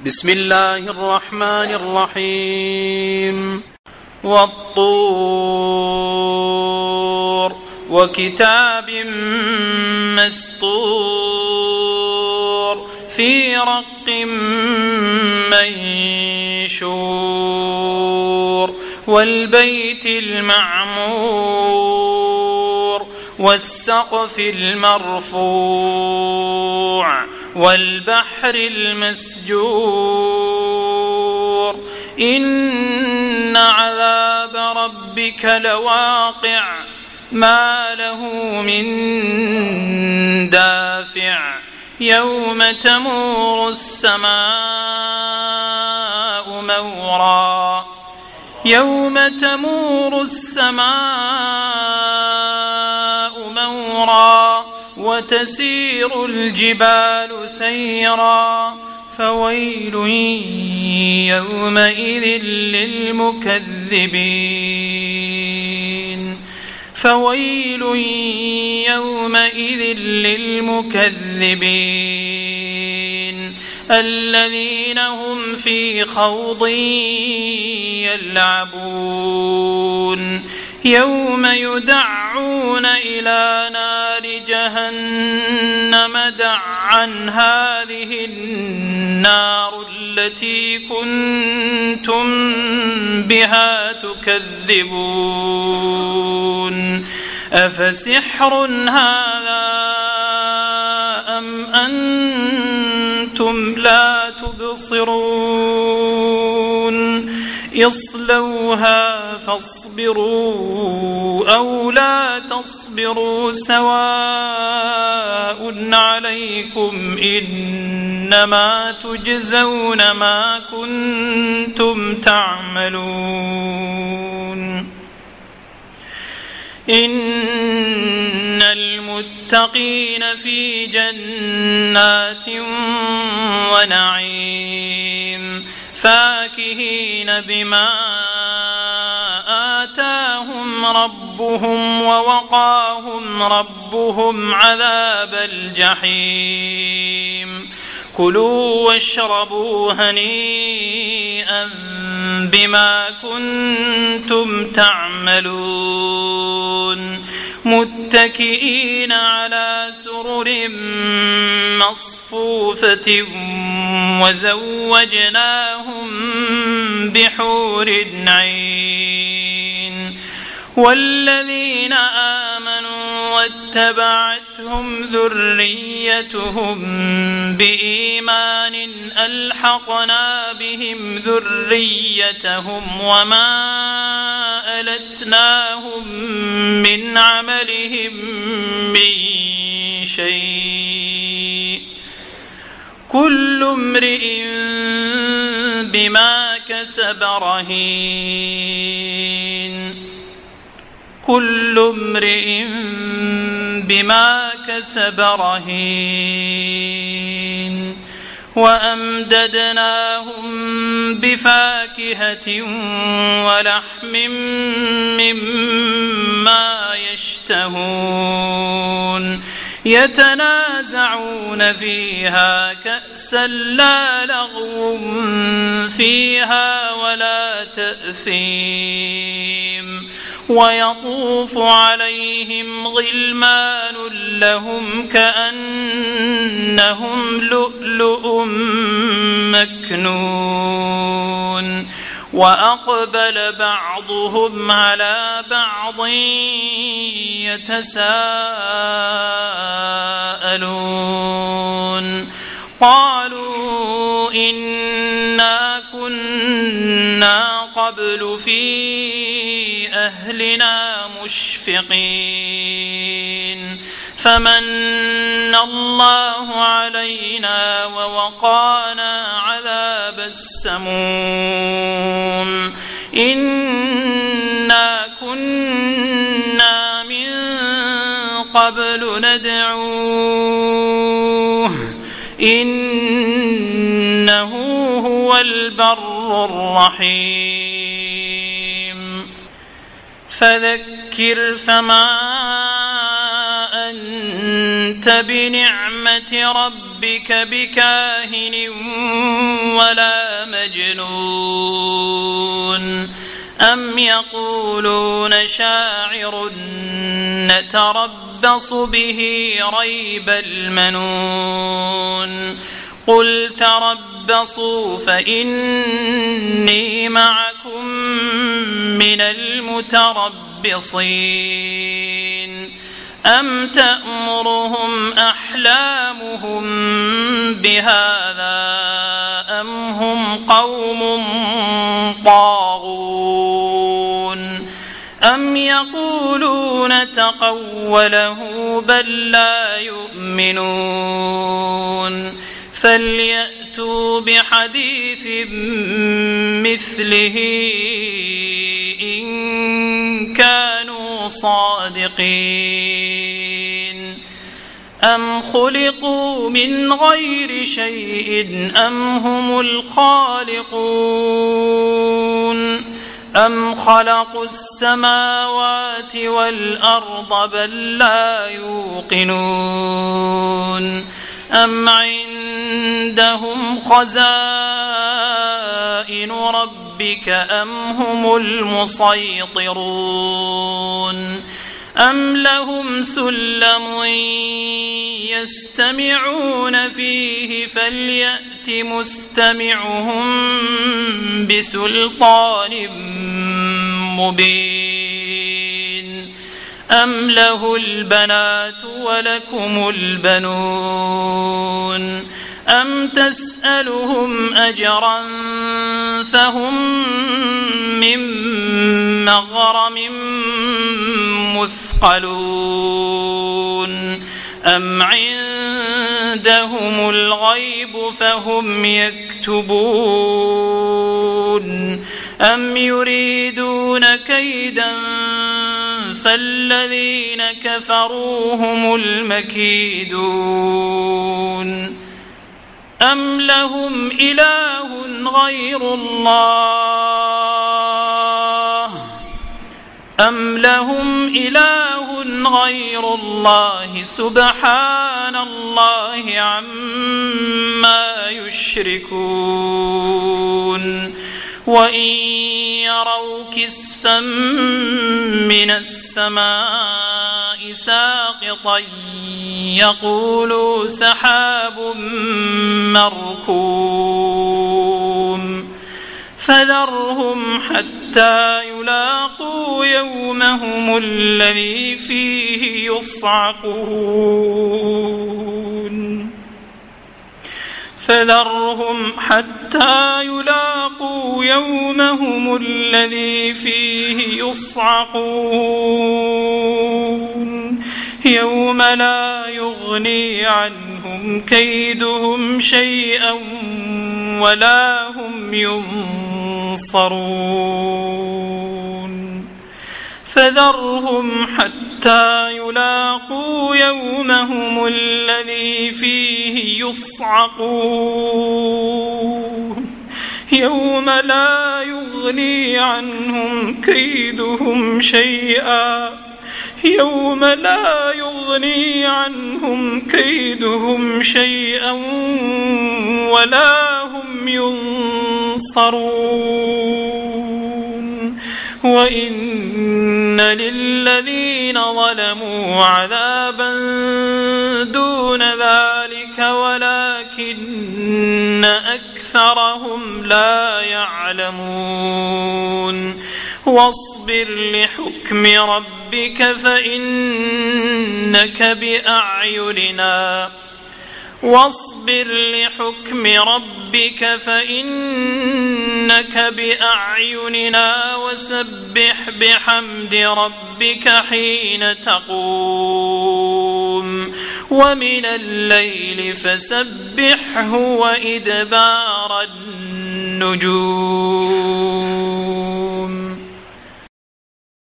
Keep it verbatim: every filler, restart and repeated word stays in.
بسم الله الرحمن الرحيم. والطور وكتاب مسطور في رق منشور والبيت المعمور والسقف المرفوع والبحر المسجور إن عذاب ربك لواقع ما له من دافع يوم تمور السماء مورا يوم تمور السماء مورا وتسير الجبال سيرا فويل يومئذ للمكذبين فويل يومئذ للمكذبين الذين هم في خوض يلعبون يوم يدعون إلى نار جهنم دعا هذه النار التي كنتم بها تكذبون أفسحر هذا أم أنتم لا تبصرون اصلوها فاصبروا أو لا تصبروا سواء عليكم إنما تجزون ما كنتم تعملون إن المتقين في جنات ونعيم فاكهين بما آتاهم ربهم ووقاهم ربهم عذاب الجحيم كلوا واشربوا هنيئا بما كنتم تعملون متكئين على سرر مصفوفة وزوجناهم بحور عين والذين آمنوا واتبعتهم ذريتهم بإيمان ألحقنا بهم ذريتهم وما ألتناهم من عملهم من شيء كل امرئ بما كسب رهين كل امرئ بما كسب رهين وأمددناهم بفاكهة ولحم مما يشتهون يتنازعون فيها كأسا لا لغو فيها ولا تأثيم ويطوف عليهم غلمان لهم كأنهم لؤلؤ مكنون وأقبل بعضهم على بعض يتساءلون قالوا إنا كنا قبل في أهلنا مشفقين فمن الله علينا ووقانا عذاب السموم إنا كنا من قبل ندعوه إنه هو البر الرحيم فذكر فما أنت بنعمة ربك ربك بكاهن ولا مجنون أم يقولون شاعر نتربص به ريب المنون قل تربصوا فإني معكم من المتربصين أم تأمرهم أحلامهم بهذا أم هم قوم طاغون أم يقولون تقوله بل لا يؤمنون فليأتوا بحديث مثله إن كانوا صادقين أم خلقوا من غير شيء أم هم الخالقون أم خلقوا السماوات والأرض بل لا يوقنون أم عندهم خزائن ربك أم هم المسيطرون أم لهم سلم يستمعون فيه فليأت مستمعهم بسلطان مبين أم له البنات ولكم البنون أم تسألهم أجرا فهم من مغرم مثقلون أم عندهم الغيب فهم يكتبون أم يريدون كيدا فالذين كفروا هم المكيدون أم لهم إله غير الله أم لهم إله غير الله سبحان الله عما يشركون وإن يروا كسفا من السماء ساقطا يقولوا سحاب مركوم فذرهم حتى يلاقوا يومهم الذي فيه يصعقون فذرهم حتى يلاقوا يومهم الذي فيه يصعقون يوم لا يغني عنهم كيدهم شيئا ولا هم ينصرون فذرهم حتى يلاقوا يومهم الذي فيه يصعقون يوم لا يغني عنهم كيدهم شيئا يوم لا يغني عنهم كيدهم شيئا ولا هم ينصرون وإن للذين ظلموا عذابا دون ذلك ولكن أكثرهم لا يعلمون واصبر لحكم ربك فإنك بأعيننا واصبر لحكم ربك فإنك بأعيننا وسبح بحمد ربك حين تقوم ومن الليل فسبحه وإدبار النجوم.